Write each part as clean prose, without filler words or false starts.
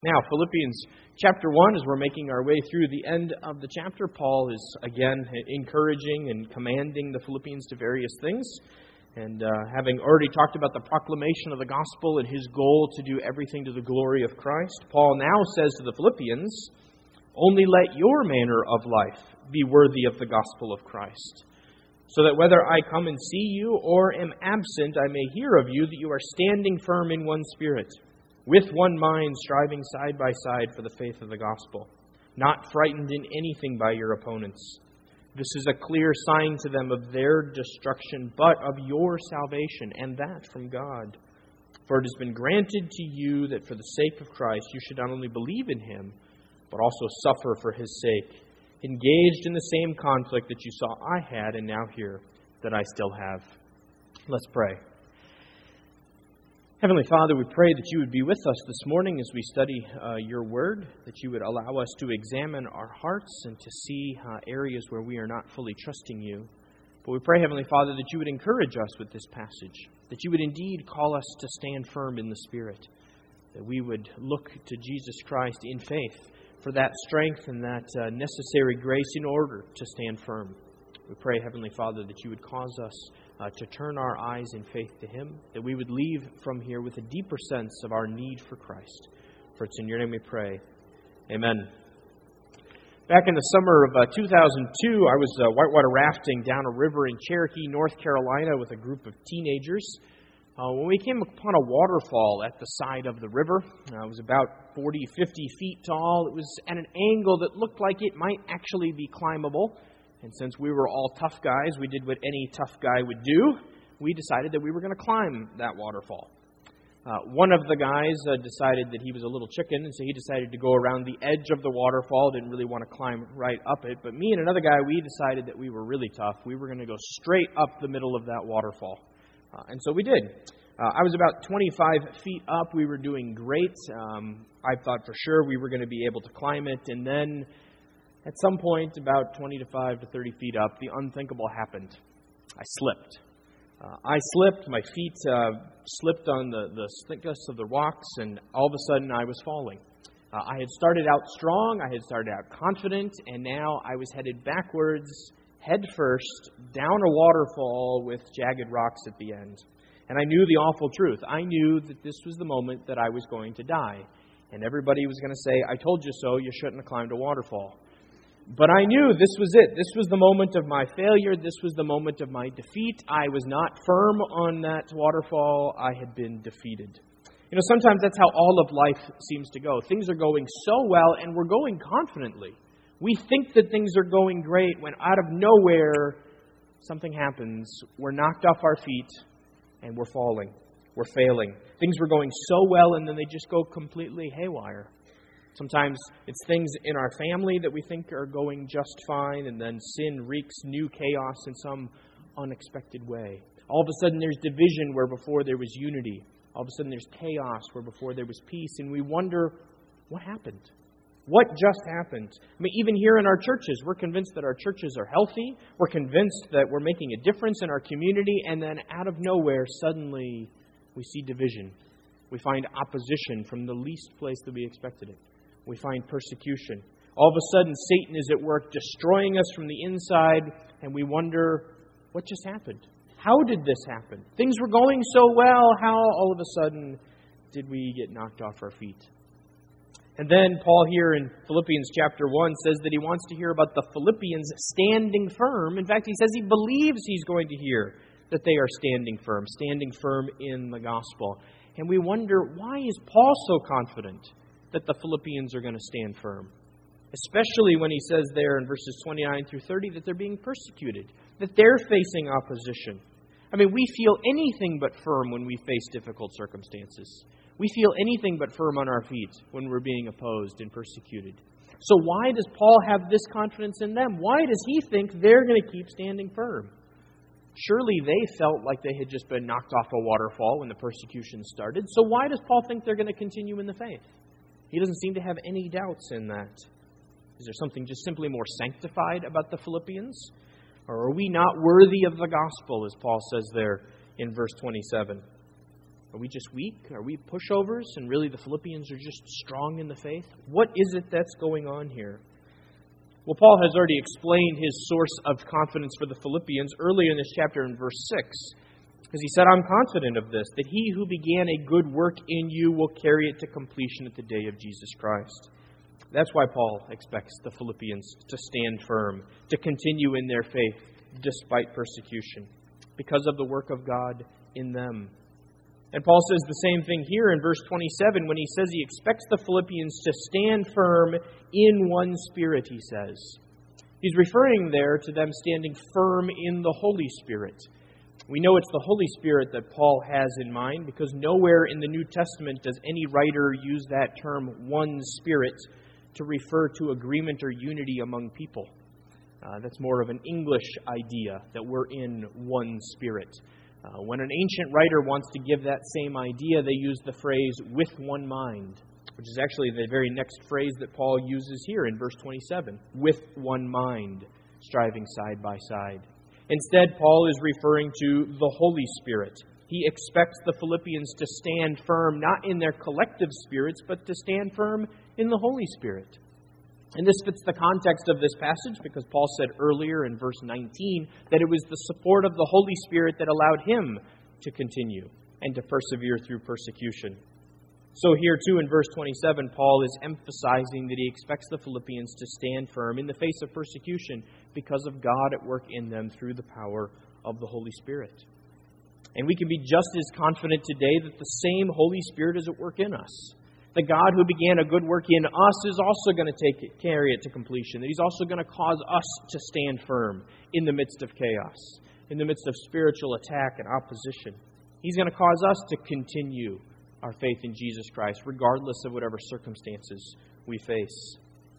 Now, Philippians chapter 1, as we're making our way through the end of the chapter, Paul is again encouraging and commanding the Philippians to various things. And having already talked about the proclamation of the gospel and his goal to do everything to the glory of Christ, Paul now says to the Philippians, "Only let your manner of life be worthy of the gospel of Christ, so that whether I come and see you or am absent, I may hear of you that you are standing firm in one spirit, with one mind, striving side by side for the faith of the gospel, not frightened in anything by your opponents. This is a clear sign to them of their destruction, but of your salvation, and that from God. For it has been granted to you that for the sake of Christ you should not only believe in him, but also suffer for his sake, engaged in the same conflict that you saw I had and now hear that I still have." Let's pray. Heavenly Father, we pray that you would be with us this morning as we study your word, that you would allow us to examine our hearts and to see areas where we are not fully trusting you. But we pray, Heavenly Father, that you would encourage us with this passage, that you would indeed call us to stand firm in the Spirit, that we would look to Jesus Christ in faith for that strength and that necessary grace in order to stand firm. We pray, Heavenly Father, that you would cause us to turn our eyes in faith to him, that we would leave from here with a deeper sense of our need for Christ. For it's in your name we pray. Amen. Back in the summer of 2002, I was whitewater rafting down a river in Cherokee, North Carolina with a group of teenagers. When we came upon a waterfall at the side of the river, it was about 40, 50 feet tall. It was at an angle that looked like it might actually be climbable. And since we were all tough guys, we did what any tough guy would do. We decided that we were going to climb that waterfall. One of the guys decided that he was a little chicken, and so he decided to go around the edge of the waterfall, didn't really want to climb right up it. But me and another guy, we decided that we were really tough. We were going to go straight up the middle of that waterfall. And so we did. I was about 25 feet up. We were doing great. I thought for sure we were going to be able to climb it. And then at some point, about 25 to 30 feet up, the unthinkable happened. I slipped. My feet slipped on the thickness of the rocks, and all of a sudden I was falling. I had started out strong, I had started out confident, and now I was headed backwards, head first, down a waterfall with jagged rocks at the end. And I knew the awful truth. I knew that this was the moment that I was going to die. And everybody was going to say, "I told you so, you shouldn't have climbed a waterfall." But I knew this was it. This was the moment of my failure. This was the moment of my defeat. I was not firm on that waterfall. I had been defeated. You know, sometimes that's how all of life seems to go. Things are going so well, and we're going confidently. We think that things are going great when out of nowhere something happens. We're knocked off our feet, and we're falling. We're failing. Things were going so well, and then they just go completely haywire. Sometimes it's things in our family that we think are going just fine, and then sin wreaks new chaos in some unexpected way. All of a sudden there's division where before there was unity. All of a sudden there's chaos where before there was peace, and we wonder, what happened? What just happened? I mean, even here in our churches, we're convinced that our churches are healthy. We're convinced that we're making a difference in our community, and then out of nowhere, suddenly we see division. We find opposition from the least place that we expected it. We find persecution. All of a sudden, Satan is at work destroying us from the inside, and we wonder, what just happened? How did this happen? Things were going so well. How all of a sudden did we get knocked off our feet? And then Paul here in Philippians chapter 1 says that he wants to hear about the Philippians standing firm. In fact, he says he believes he's going to hear that they are standing firm in the gospel. And we wonder, why is Paul so confident that the Philippians are going to stand firm? Especially when he says there in verses 29 through 30 that they're being persecuted, that they're facing opposition. I mean, we feel anything but firm when we face difficult circumstances. We feel anything but firm on our feet when we're being opposed and persecuted. So why does Paul have this confidence in them? Why does he think they're going to keep standing firm? Surely they felt like they had just been knocked off a waterfall when the persecution started. So why does Paul think they're going to continue in the faith? He doesn't seem to have any doubts in that. Is there something just simply more sanctified about the Philippians? Or are we not worthy of the gospel, as Paul says there in verse 27? Are we just weak? Are we pushovers? And really the Philippians are just strong in the faith? What is it that's going on here? Well, Paul has already explained his source of confidence for the Philippians earlier in this chapter in verse 6. Because he said, I'm confident of this, that he who began a good work in you will carry it to completion at the day of Jesus Christ. That's why Paul expects the Philippians to stand firm, to continue in their faith despite persecution, because of the work of God in them. And Paul says the same thing here in verse 27 when he says he expects the Philippians to stand firm in one spirit, he says. He's referring there to them standing firm in the Holy Spirit. We know it's the Holy Spirit that Paul has in mind because nowhere in the New Testament does any writer use that term, one spirit, to refer to agreement or unity among people. That's more of an English idea, that we're in one spirit. When an ancient writer wants to give that same idea, they use the phrase, with one mind, which is actually the very next phrase that Paul uses here in verse 27, with one mind, striving side by side. Instead, Paul is referring to the Holy Spirit. He expects the Philippians to stand firm, not in their collective spirits, but to stand firm in the Holy Spirit. And this fits the context of this passage because Paul said earlier in verse 19 that it was the support of the Holy Spirit that allowed him to continue and to persevere through persecution. So here too in verse 27, Paul is emphasizing that he expects the Philippians to stand firm in the face of persecution because of God at work in them through the power of the Holy Spirit. And we can be just as confident today that the same Holy Spirit is at work in us. The God who began a good work in us is also going to carry it to completion. That He's also going to cause us to stand firm in the midst of chaos, in the midst of spiritual attack and opposition. He's going to cause us to continue our faith in Jesus Christ, regardless of whatever circumstances we face.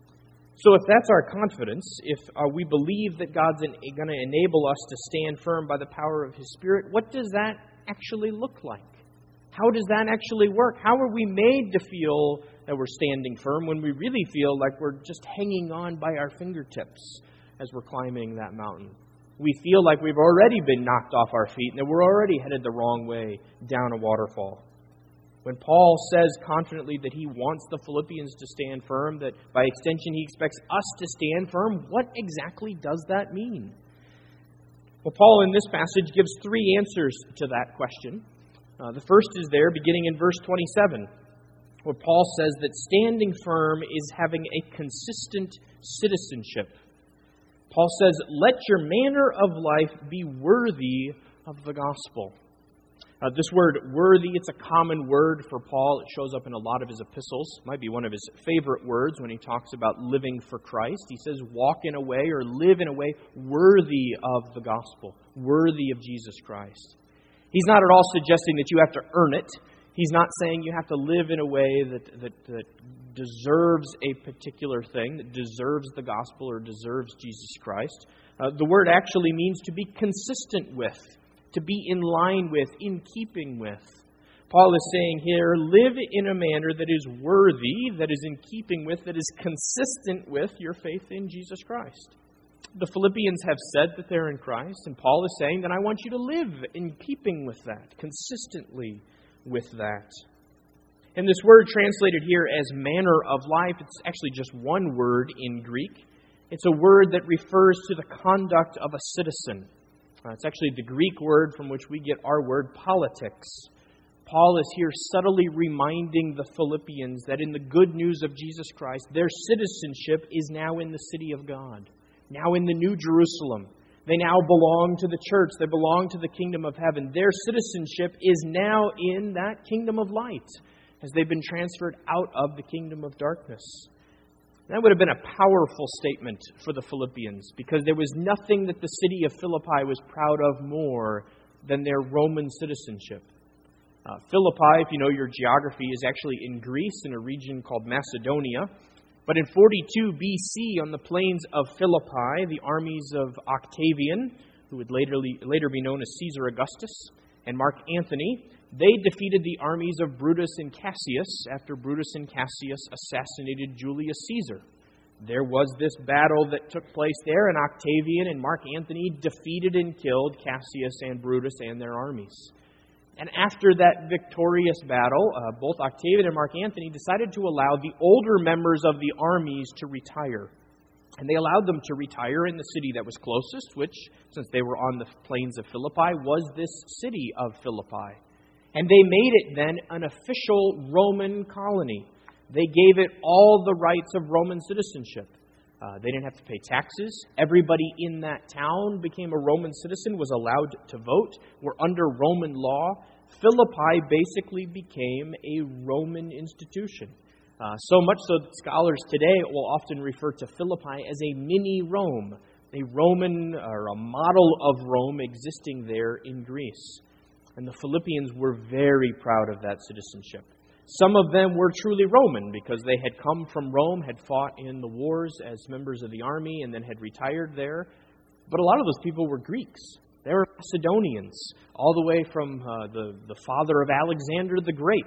So if that's our confidence, if we believe that God's going to enable us to stand firm by the power of His Spirit, what does that actually look like? How does that actually work? How are we made to feel that we're standing firm when we really feel like we're just hanging on by our fingertips as we're climbing that mountain? We feel like we've already been knocked off our feet and that we're already headed the wrong way down a waterfall. When Paul says confidently that he wants the Philippians to stand firm, that by extension he expects us to stand firm, what exactly does that mean? Well, Paul in this passage gives three answers to that question. The first is there, beginning in verse 27, where Paul says that standing firm is having a consistent citizenship. Paul says, let your manner of life be worthy of the gospel. This word worthy, it's a common word for Paul. It shows up in a lot of his epistles. It might be one of his favorite words when he talks about living for Christ. He says walk in a way or live in a way worthy of the gospel, worthy of Jesus Christ. He's not at all suggesting that you have to earn it. He's not saying you have to live in a way that deserves a particular thing, that deserves the gospel or deserves Jesus Christ. The word actually means to be consistent with, to be in line with, in keeping with. Paul is saying here, live in a manner that is worthy, that is in keeping with, that is consistent with your faith in Jesus Christ. The Philippians have said that they're in Christ, and Paul is saying that I want you to live in keeping with that, consistently with that. And this word translated here as manner of life, it's actually just one word in Greek. It's a word that refers to the conduct of a citizen. It's actually the Greek word from which we get our word politics. Paul is here subtly reminding the Philippians that in the good news of Jesus Christ, their citizenship is now in the city of God. Now in the New Jerusalem. They now belong to the church. They belong to the kingdom of heaven. Their citizenship is now in that kingdom of light as they've been transferred out of the kingdom of darkness. That would have been a powerful statement for the Philippians because there was nothing that the city of Philippi was proud of more than their Roman citizenship. Philippi, if you know your geography, is actually in Greece in a region called Macedonia. But in 42 BC, on the plains of Philippi, the armies of Octavian, who would later be known as Caesar Augustus, and Mark Antony, they defeated the armies of Brutus and Cassius after Brutus and Cassius assassinated Julius Caesar. There was this battle that took place there, and Octavian and Mark Antony defeated and killed Cassius and Brutus and their armies. And after that victorious battle, both Octavian and Mark Antony decided to allow the older members of the armies to retire. And they allowed them to retire in the city that was closest, which, since they were on the plains of Philippi, was this city of Philippi. And they made it then an official Roman colony. They gave it all the rights of Roman citizenship. They didn't have to pay taxes. Everybody in that town became a Roman citizen, was allowed to vote, were under Roman law. Philippi basically became a Roman institution. So much so that scholars today will often refer to Philippi as a mini Rome, a Roman or a model of Rome existing there in Greece. And the Philippians were very proud of that citizenship. Some of them were truly Roman because they had come from Rome, had fought in the wars as members of the army, and then had retired there. But a lot of those people were Greeks. They were Macedonians, all the way from the father of Alexander the Great.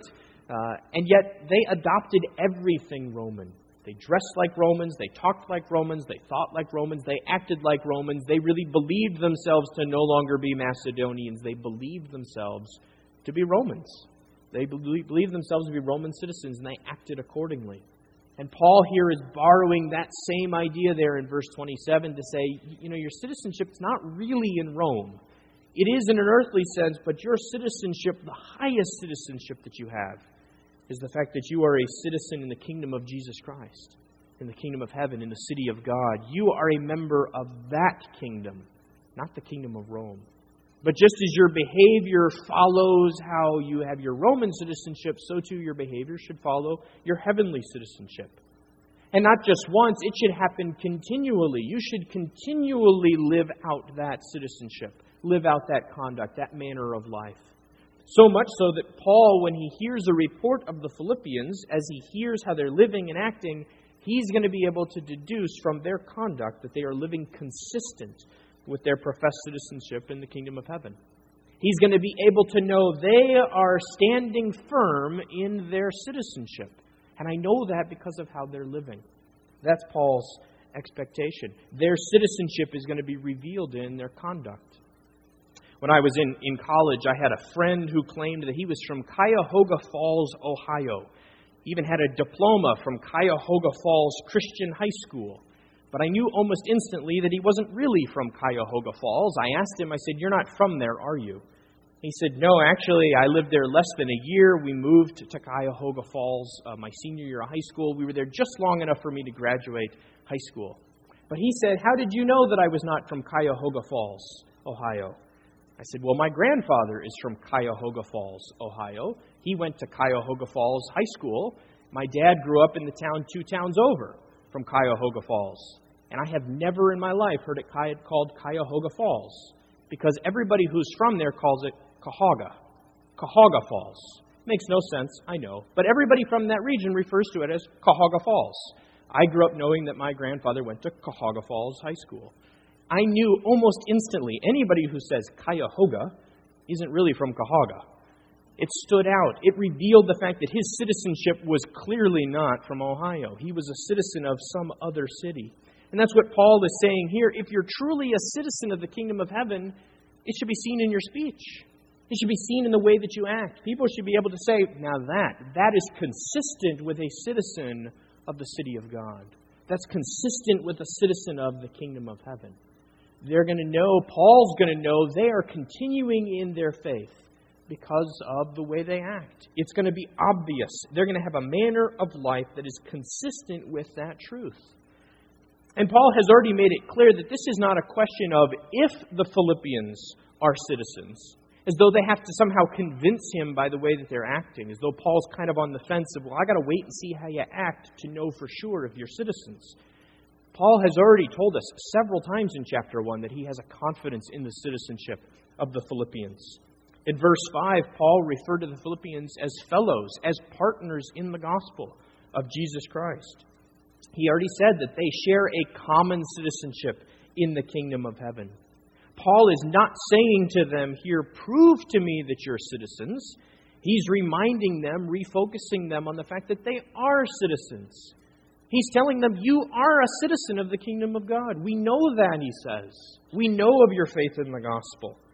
And yet they adopted everything Roman. They dressed like Romans, they talked like Romans, they thought like Romans, they acted like Romans. They really believed themselves to no longer be Macedonians. They believed themselves to be Romans. They believed themselves to be Roman citizens, and they acted accordingly. And Paul here is borrowing that same idea there in verse 27 to say, your citizenship is not really in Rome. It is in an earthly sense, but your citizenship, the highest citizenship that you have, is the fact that you are a citizen in the kingdom of Jesus Christ, in the kingdom of heaven, in the city of God. You are a member of that kingdom, not the kingdom of Rome. But just as your behavior follows how you have your Roman citizenship, so too your behavior should follow your heavenly citizenship. And not just once, it should happen continually. You should continually live out that citizenship, live out that conduct, that manner of life. So much so that Paul, when he hears a report of the Philippians, as he hears how they're living and acting, he's going to be able to deduce from their conduct that they are living consistent with their professed citizenship in the kingdom of heaven. He's going to be able to know they are standing firm in their citizenship. And I know that because of how they're living. That's Paul's expectation. Their citizenship is going to be revealed in their conduct. When I was in college, I had a friend who claimed that he was from Cuyahoga Falls, Ohio. He even had a diploma from Cuyahoga Falls Christian High School. But I knew almost instantly that he wasn't really from Cuyahoga Falls. I asked him, I said, "You're not from there, are you?" He said, "No, actually, I lived there less than a year. We moved to Cuyahoga Falls my senior year of high school. We were there just long enough for me to graduate high school." But he said, "How did you know that I was not from Cuyahoga Falls, Ohio?" I said, "Well, my grandfather is from Cuyahoga Falls, Ohio. He went to Cuyahoga Falls High School. My dad grew up in the town 2 towns over from Cuyahoga Falls. And I have never in my life heard it called Cuyahoga Falls, because everybody who's from there calls it Cahoga Falls. Makes no sense, I know. But everybody from that region refers to it as Cahoga Falls. I grew up knowing that my grandfather went to Cahoga Falls High School. I knew almost instantly anybody who says Cuyahoga isn't really from Cahoga. It stood out. It revealed the fact that his citizenship was clearly not from Ohio. He was a citizen of some other city. And that's what Paul is saying here. If you're truly a citizen of the kingdom of heaven, it should be seen in your speech. It should be seen in the way that you act. People should be able to say, now that is consistent with a citizen of the city of God. That's consistent with a citizen of the kingdom of heaven. They're going to know, Paul's going to know, they are continuing in their faith because of the way they act. It's going to be obvious. They're going to have a manner of life that is consistent with that truth. And Paul has already made it clear that this is not a question of if the Philippians are citizens, as though they have to somehow convince him by the way that they're acting, as though Paul's kind of on the fence of, well, I got to wait and see how you act to know for sure if you're citizens. Paul has already told us several times in chapter 1 that he has a confidence in the citizenship of the Philippians. In verse 5, Paul referred to the Philippians as fellows, as partners in the gospel of Jesus Christ. He already said that they share a common citizenship in the kingdom of heaven. Paul is not saying to them here, prove to me that you're citizens. He's reminding them, refocusing them on the fact that they are citizens. He's telling them, you are a citizen of the kingdom of God. We know that, he says. We know of your faith in the gospel.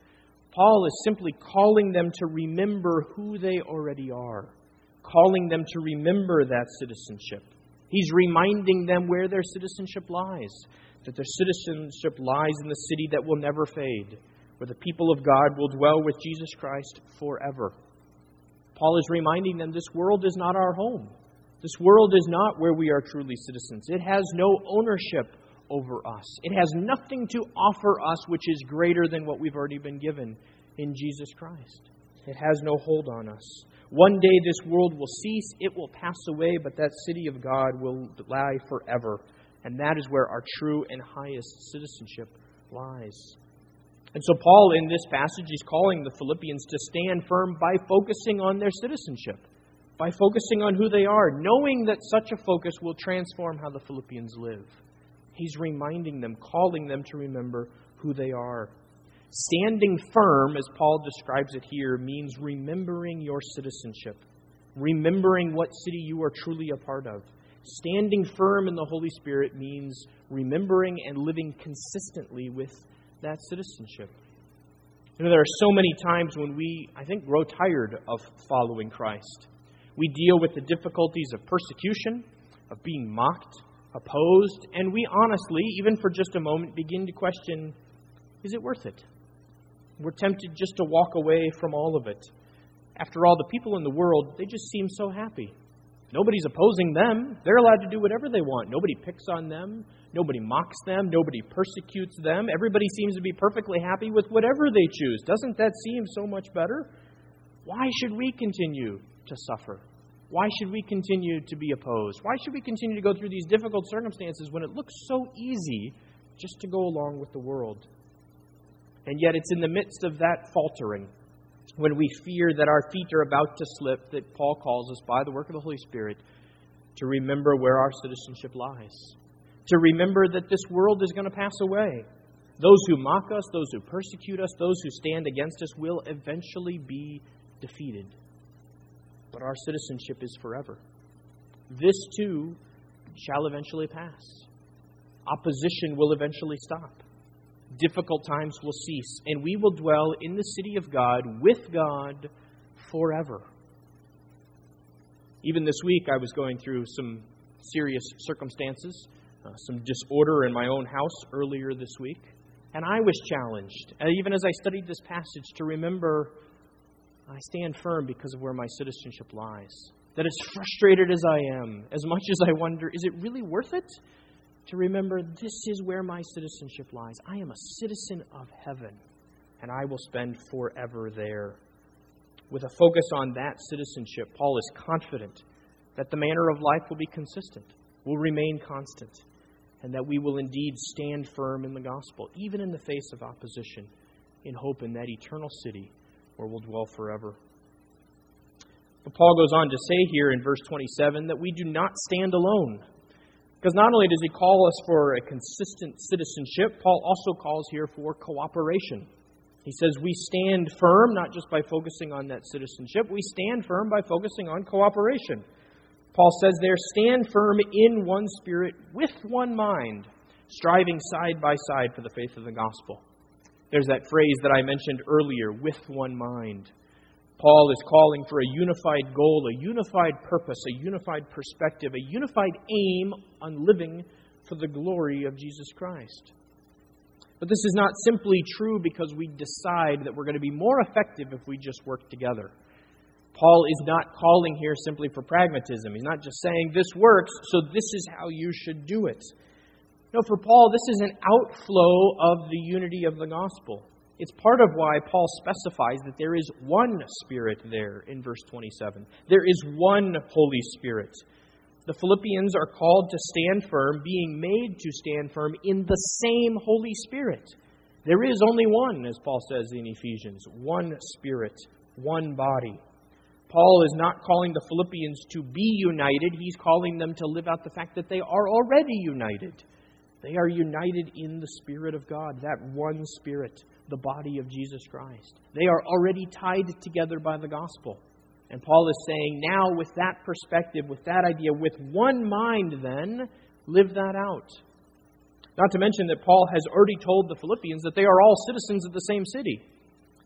Paul is simply calling them to remember who they already are, calling them to remember that citizenship. He's reminding them where their citizenship lies, that their citizenship lies in the city that will never fade, where the people of God will dwell with Jesus Christ forever. Paul is reminding them this world is not our home. This world is not where we are truly citizens. It has no ownership over us. It has nothing to offer us which is greater than what we've already been given in Jesus Christ. It has no hold on us. One day this world will cease, it will pass away, but that city of God will lie forever. And that is where our true and highest citizenship lies. And so Paul, in this passage, is calling the Philippians to stand firm by focusing on their citizenship, by focusing on who they are, knowing that such a focus will transform how the Philippians live. He's reminding them, calling them to remember who they are. Standing firm, as Paul describes it here, means remembering your citizenship, remembering what city you are truly a part of. Standing firm in the Holy Spirit means remembering and living consistently with that citizenship. You know, there are so many times when we, I think, grow tired of following Christ. We deal with the difficulties of persecution, of being mocked, opposed, and we honestly, even for just a moment, begin to question, is it worth it? We're tempted just to walk away from all of it. After all, the people in the world, they just seem so happy. Nobody's opposing them. They're allowed to do whatever they want. Nobody picks on them. Nobody mocks them. Nobody persecutes them. Everybody seems to be perfectly happy with whatever they choose. Doesn't that seem so much better? Why should we continue to suffer? Why should we continue to be opposed? Why should we continue to go through these difficult circumstances when it looks so easy just to go along with the world? And yet it's in the midst of that faltering, when we fear that our feet are about to slip, that Paul calls us by the work of the Holy Spirit to remember where our citizenship lies. To remember that this world is going to pass away. Those who mock us, those who persecute us, those who stand against us will eventually be defeated. But our citizenship is forever. This too shall eventually pass. Opposition will eventually stop. Difficult times will cease, and we will dwell in the city of God with God forever. Even this week, I was going through some serious circumstances, some disorder in my own house earlier this week, and I was challenged, even as I studied this passage, to remember I stand firm because of where my citizenship lies. That as frustrated as I am, as much as I wonder, is it really worth it? To remember, this is where my citizenship lies. I am a citizen of heaven, and I will spend forever there. With a focus on that citizenship, Paul is confident that the manner of life will be consistent, will remain constant, and that we will indeed stand firm in the gospel, even in the face of opposition, in hope in that eternal city where we'll dwell forever. But Paul goes on to say here in verse 27 that we do not stand alone. Because not only does he call us for a consistent citizenship, Paul also calls here for cooperation. He says we stand firm, not just by focusing on that citizenship, we stand firm by focusing on cooperation. Paul says there, stand firm in one spirit, with one mind, striving side by side for the faith of the gospel. There's that phrase that I mentioned earlier, with one mind. Paul is calling for a unified goal, a unified purpose, a unified perspective, a unified aim on living for the glory of Jesus Christ. But this is not simply true because we decide that we're going to be more effective if we just work together. Paul is not calling here simply for pragmatism. He's not just saying this works, so this is how you should do it. No, for Paul, this is an outflow of the unity of the gospel. It's part of why Paul specifies that there is one Spirit there in verse 27. There is one Holy Spirit. The Philippians are called to stand firm, being made to stand firm in the same Holy Spirit. There is only one, as Paul says in Ephesians, one Spirit, one body. Paul is not calling the Philippians to be united. He's calling them to live out the fact that they are already united. They are united in the Spirit of God, that one Spirit, the body of Jesus Christ. They are already tied together by the gospel. And Paul is saying, now with that perspective, with that idea, with one mind then, live that out. Not to mention that Paul has already told the Philippians that they are all citizens of the same city.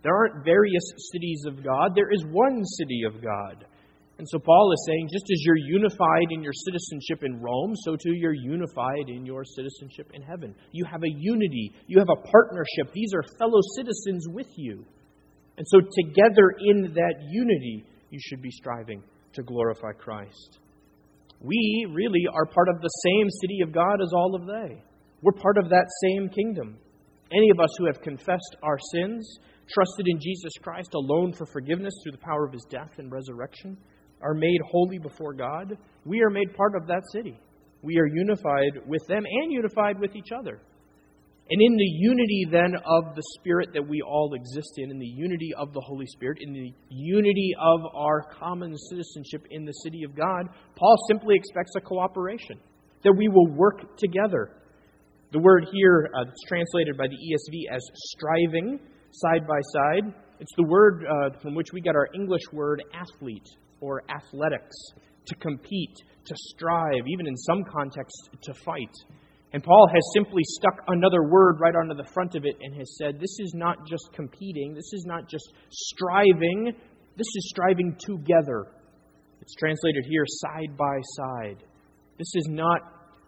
There aren't various cities of God. There is one city of God. And so Paul is saying, just as you're unified in your citizenship in Rome, so too you're unified in your citizenship in heaven. You have a unity. You have a partnership. These are fellow citizens with you. And so together in that unity, you should be striving to glorify Christ. We really are part of the same city of God as all of they. We're part of that same kingdom. Any of us who have confessed our sins, trusted in Jesus Christ alone for forgiveness through the power of His death and resurrection, are made holy before God. We are made part of that city. We are unified with them and unified with each other. And in the unity then of the Spirit that we all exist in the unity of the Holy Spirit, in the unity of our common citizenship in the city of God, Paul simply expects a cooperation, that we will work together. The word here that's translated by the ESV as striving, side by side, it's the word from which we get our English word athlete or athletics, to compete, to strive, even in some contexts, to fight. And Paul has simply stuck another word right onto the front of it and has said, this is not just competing, this is not just striving, this is striving together. It's translated here, side by side. This is not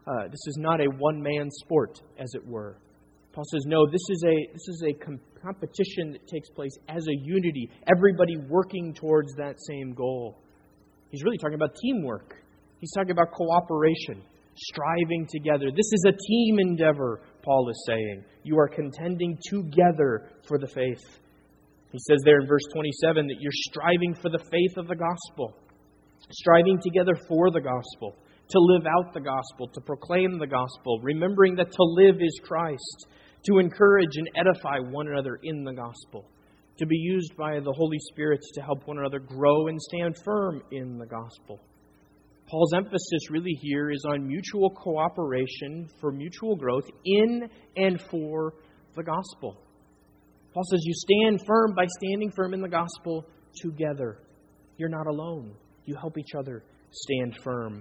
a one-man sport, as it were. Paul says, no, this is a competition that takes place as a unity, everybody working towards that same goal. He's really talking about teamwork. He's talking about cooperation, striving together. This is a team endeavor, Paul is saying. You are contending together for the faith. He says there in verse 27 that you're striving for the faith of the gospel, striving together for the gospel, to live out the gospel, to proclaim the gospel, remembering that to live is Christ, to encourage and edify one another in the gospel, to be used by the Holy Spirit to help one another grow and stand firm in the gospel. Paul's emphasis really here is on mutual cooperation for mutual growth in and for the gospel. Paul says you stand firm by standing firm in the gospel together. You're not alone. You help each other stand firm.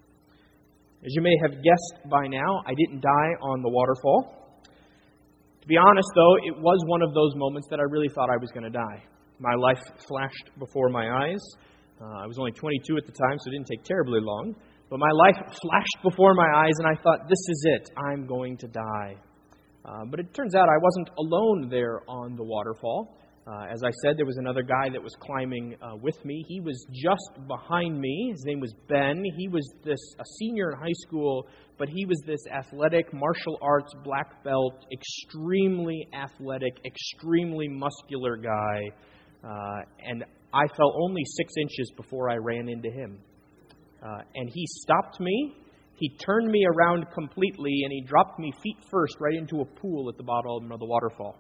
As you may have guessed by now, I didn't die on the waterfall. To be honest, though, it was one of those moments that I really thought I was going to die. My life flashed before my eyes. I was only 22 at the time, so it didn't take terribly long. But my life flashed before my eyes, and I thought, this is it. I'm going to die. But it turns out I wasn't alone there on the waterfall. As I said, there was another guy that was climbing with me. He was just behind me. His name was Ben. He was a senior in high school, but he was this athletic, martial arts, black belt, extremely athletic, extremely muscular guy. And I fell only 6 inches before I ran into him. And he stopped me. He turned me around completely, and he dropped me feet first right into a pool at the bottom of the waterfall.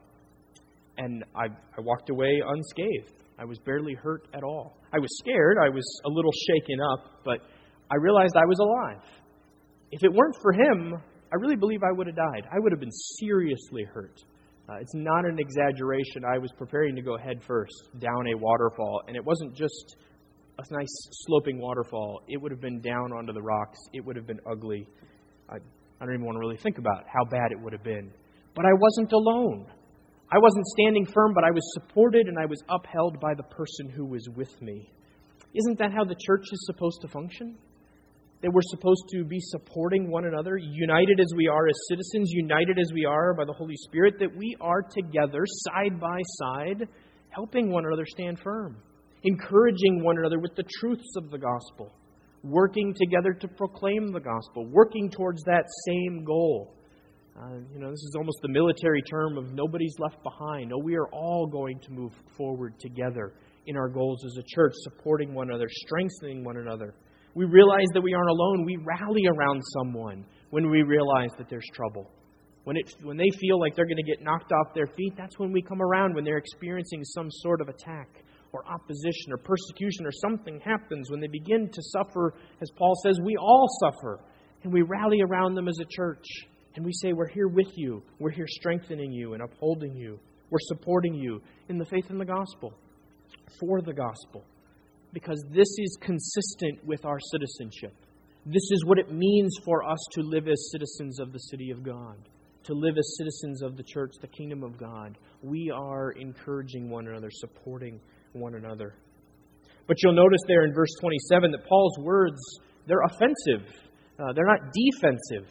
And I walked away unscathed. I was barely hurt at all. I was scared. I was a little shaken up, but I realized I was alive. If it weren't for him, I really believe I would have died. I would have been seriously hurt. It's not an exaggeration. I was preparing to go head first down a waterfall, and it wasn't just a nice sloping waterfall. It would have been down onto the rocks. It would have been ugly. I don't even want to really think about how bad it would have been. But I wasn't alone. I wasn't standing firm, but I was supported and I was upheld by the person who was with me. Isn't that how the church is supposed to function? That we're supposed to be supporting one another, united as we are as citizens, united as we are by the Holy Spirit, that we are together, side by side, helping one another stand firm, encouraging one another with the truths of the gospel, working together to proclaim the gospel, working towards that same goal. This is almost the military term of nobody's left behind. No, we are all going to move forward together in our goals as a church, supporting one another, strengthening one another. We realize that we aren't alone. We rally around someone when we realize that there's trouble. When they feel like they're going to get knocked off their feet, that's when we come around, when they're experiencing some sort of attack or opposition or persecution or something happens. When they begin to suffer, as Paul says, we all suffer. And we rally around them as a church. And we say, we're here with you. We're here strengthening you and upholding you. We're supporting you in the faith in the gospel, for the gospel. Because this is consistent with our citizenship. This is what it means for us to live as citizens of the city of God. to live as citizens of the church, the kingdom of God. We are encouraging one another, supporting one another. But you'll notice there in verse 27 that Paul's words, they're offensive. They're not defensive.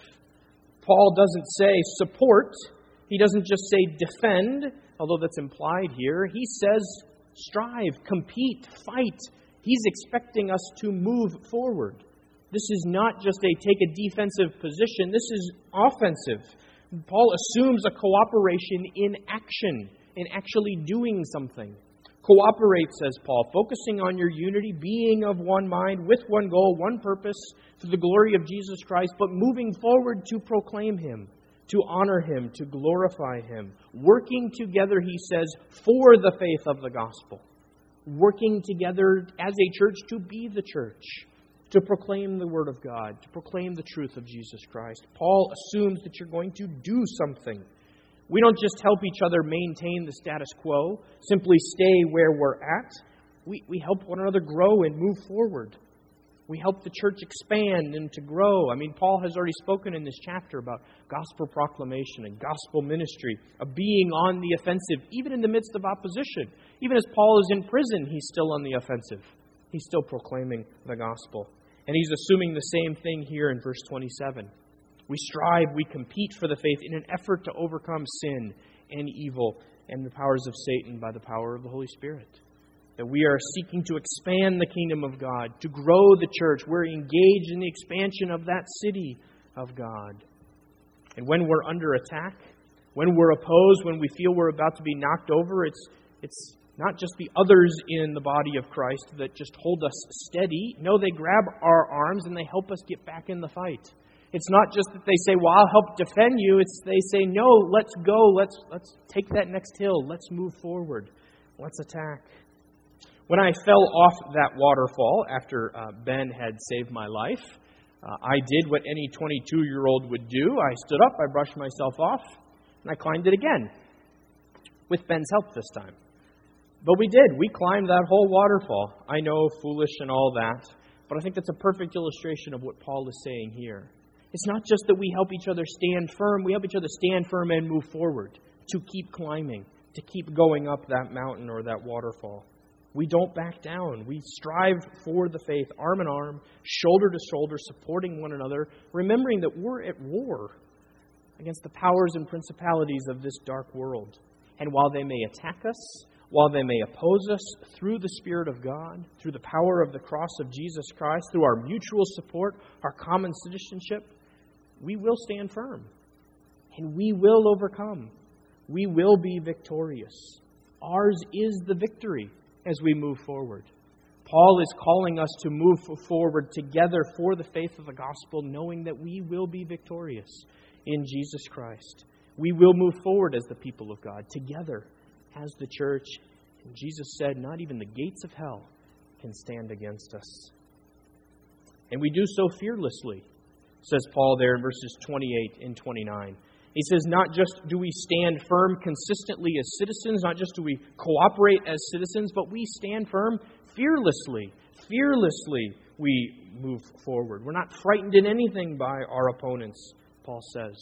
Paul doesn't say support. He doesn't just say defend, although that's implied here. He says strive, compete, fight. He's expecting us to move forward. This is not just a take a defensive position. This is offensive. Paul assumes a cooperation in action, in actually doing something. Cooperate, says Paul, focusing on your unity, being of one mind, with one goal, one purpose, for the glory of Jesus Christ, but moving forward to proclaim Him, to honor Him, to glorify Him. Working together, he says, for the faith of the gospel. Working together as a church to be the church, to proclaim the Word of God, to proclaim the truth of Jesus Christ. Paul assumes that you're going to do something. We don't just help each other maintain the status quo, simply stay where we're at. We help one another grow and move forward. We help the church expand and to grow. I mean, Paul has already spoken in this chapter about gospel proclamation and gospel ministry, of being on the offensive, even in the midst of opposition. Even as Paul is in prison, he's still on the offensive. He's still proclaiming the gospel. And he's assuming the same thing here in verse 27. We strive, we compete for the faith in an effort to overcome sin and evil and the powers of Satan by the power of the Holy Spirit. That we are seeking to expand the kingdom of God, to grow the church. We're engaged in the expansion of that city of God. And when we're under attack, when we're opposed, when we feel we're about to be knocked over, it's not just the others in the body of Christ that just hold us steady. No, they grab our arms and they help us get back in the fight. It's not just that they say, well, I'll help defend you. It's they say, no, let's go. Let's take that next hill. Let's move forward. Let's attack. When I fell off that waterfall after Ben had saved my life, I did what any 22-year-old would do. I stood up, I brushed myself off, and I climbed it again. With Ben's help this time. But we did. We climbed that whole waterfall. I know, foolish and all that. But I think that's a perfect illustration of what Paul is saying here. It's not just that we help each other stand firm. We help each other stand firm and move forward, to keep climbing, to keep going up that mountain or that waterfall. We don't back down. We strive for the faith, arm in arm, shoulder to shoulder, supporting one another, remembering that we're at war against the powers and principalities of this dark world. And while they may attack us, while they may oppose us, through the Spirit of God, through the power of the cross of Jesus Christ, through our mutual support, our common citizenship, we will stand firm. And we will overcome. We will be victorious. Ours is the victory as we move forward. Paul is calling us to move forward together for the faith of the gospel, knowing that we will be victorious in Jesus Christ. We will move forward as the people of God, together as the church. And Jesus said, not even the gates of hell can stand against us. And we do so fearlessly, says Paul there in verses 28 and 29. He says, not just do we stand firm consistently as citizens, not just do we cooperate as citizens, but we stand firm fearlessly. Fearlessly we move forward. We're not frightened in anything by our opponents, Paul says.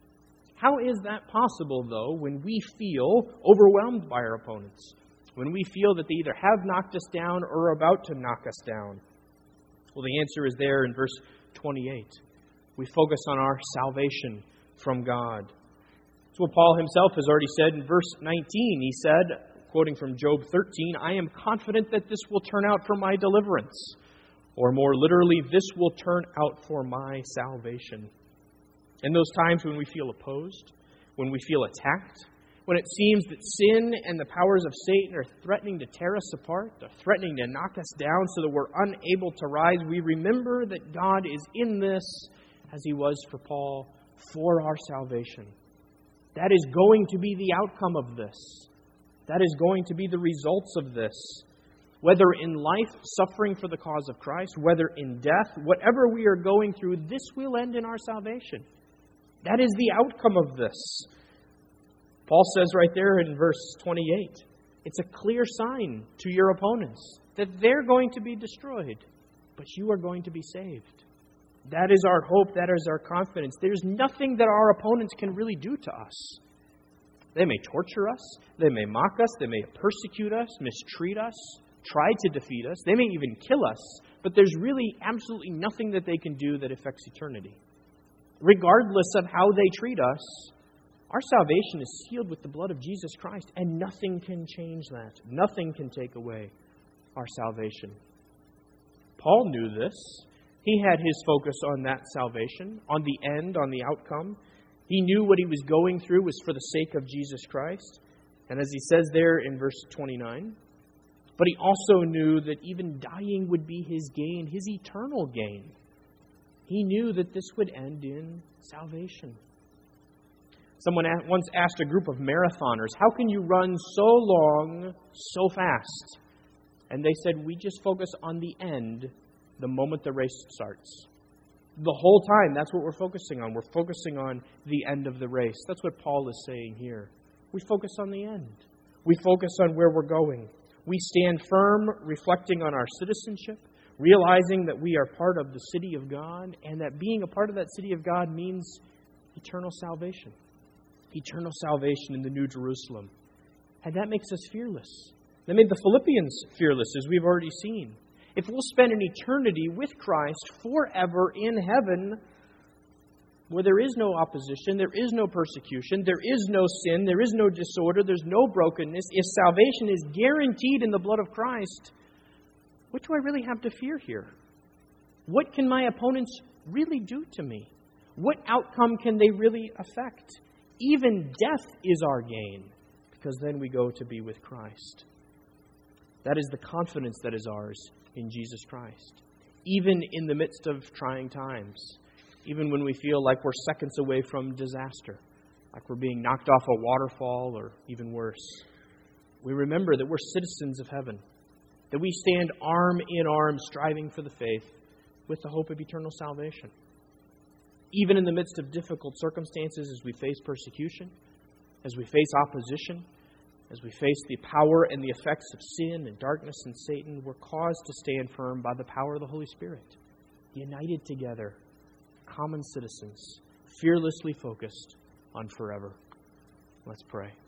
How is that possible, though, when we feel overwhelmed by our opponents? When we feel that they either have knocked us down or are about to knock us down? Well, the answer is there in verse 28. We focus on our salvation from God. It's what Paul himself has already said in verse 19. He said, quoting from Job 13, I am confident that this will turn out for my deliverance. Or more literally, this will turn out for my salvation. In those times when we feel opposed, when we feel attacked, when it seems that sin and the powers of Satan are threatening to tear us apart, they're threatening to knock us down so that we're unable to rise, we remember that God is in this, as He was for Paul, for our salvation. That is going to be the outcome of this. That is going to be the results of this. Whether in life, suffering for the cause of Christ, whether in death, whatever we are going through, this will end in our salvation. That is the outcome of this. Paul says right there in verse 28, it's a clear sign to your opponents that they're going to be destroyed, but you are going to be saved. That is our hope. That is our confidence. There's nothing that our opponents can really do to us. They may torture us. They may mock us. They may persecute us, mistreat us, try to defeat us. They may even kill us. But there's really absolutely nothing that they can do that affects eternity. Regardless of how they treat us, our salvation is sealed with the blood of Jesus Christ, and nothing can change that. Nothing can take away our salvation. Paul knew this. He had his focus on that salvation, on the end, on the outcome. He knew what he was going through was for the sake of Jesus Christ. And as he says there in verse 29, but he also knew that even dying would be his gain, his eternal gain. He knew that this would end in salvation. Someone once asked a group of marathoners, how can you run so long, so fast? And they said, we just focus on the end the moment the race starts. The whole time, that's what we're focusing on. We're focusing on the end of the race. That's what Paul is saying here. We focus on the end. We focus on where we're going. We stand firm, reflecting on our citizenship, realizing that we are part of the city of God, and that being a part of that city of God means eternal salvation. Eternal salvation in the New Jerusalem. And that makes us fearless. That made the Philippians fearless, as we've already seen. If we'll spend an eternity with Christ forever in heaven, where there is no opposition, there is no persecution, there is no sin, there is no disorder, there's no brokenness, if salvation is guaranteed in the blood of Christ, what do I really have to fear here? What can my opponents really do to me? What outcome can they really affect? Even death is our gain, because then we go to be with Christ. That is the confidence that is ours in Jesus Christ. Even in the midst of trying times, even when we feel like we're seconds away from disaster, like we're being knocked off a waterfall or even worse, we remember that we're citizens of heaven, that we stand arm in arm striving for the faith with the hope of eternal salvation. Even in the midst of difficult circumstances, as we face persecution, as we face opposition, as we face the power and the effects of sin and darkness and Satan, we're caused to stand firm by the power of the Holy Spirit, united together, common citizens, fearlessly focused on forever. Let's pray.